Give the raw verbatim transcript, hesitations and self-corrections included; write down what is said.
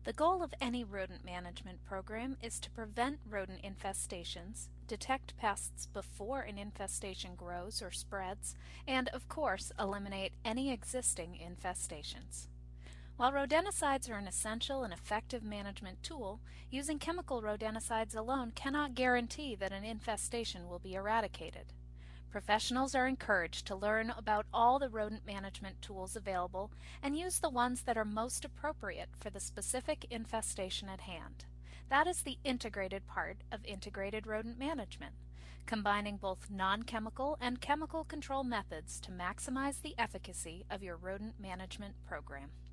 The goal of any rodent management program is to prevent rodent infestations, detect pests before an infestation grows or spreads, and, of course, eliminate any existing infestations. While rodenticides are an essential and effective management tool, using chemical rodenticides alone cannot guarantee that an infestation will be eradicated. Professionals are encouraged to learn about all the rodent management tools available and use the ones that are most appropriate for the specific infestation at hand. That is the integrated part of integrated rodent management, combining both non-chemical and chemical control methods to maximize the efficacy of your rodent management program.